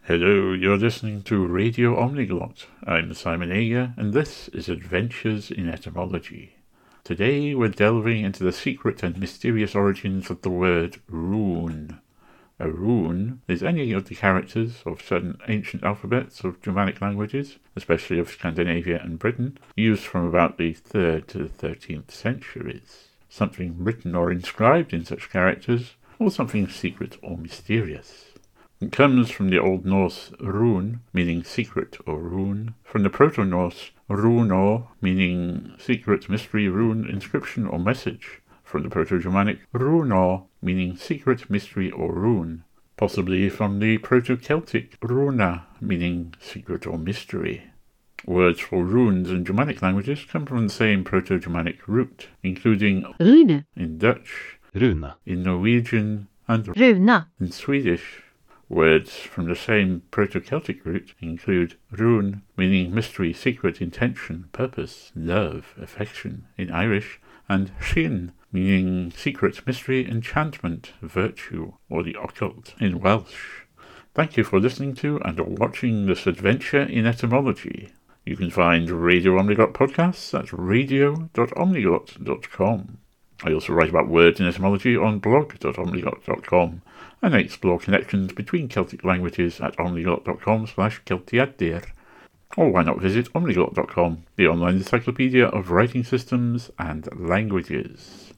Hello, you're listening to Radio Omniglot. I'm Simon Ager, and this is Adventures in Etymology. Today we're delving into the secret and mysterious origins of the word rune. A rune is any of the characters of certain ancient alphabets of Germanic languages, especially of Scandinavia and Britain, used from about the 3rd to the 13th centuries. Something written or inscribed in such characters, or something secret or mysterious. It comes from the Old Norse rune, meaning secret or rune, from the Proto-Norse runo, meaning secret, mystery, rune, inscription or message, from the Proto-Germanic runo, meaning secret, mystery or rune, possibly from the Proto-Celtic runa, meaning secret or mystery. Words for runes in Germanic languages come from the same Proto-Germanic root, including Rune in Dutch, Runa, in Norwegian, and Runa, in Swedish. Words from the same Proto-Celtic root include rune, meaning mystery, secret, intention, purpose, love, affection in Irish, and shin, meaning secret, mystery, enchantment, virtue, or the occult in Welsh. Thank you for listening to and watching this adventure in etymology. You can find Radio Omniglot podcasts at radio.omniglot.com. I also write about words in etymology on blog.omniglot.com, and I explore connections between Celtic languages at omniglot.com/Celtiadir. Or why not visit omniglot.com, the online encyclopedia of writing systems and languages.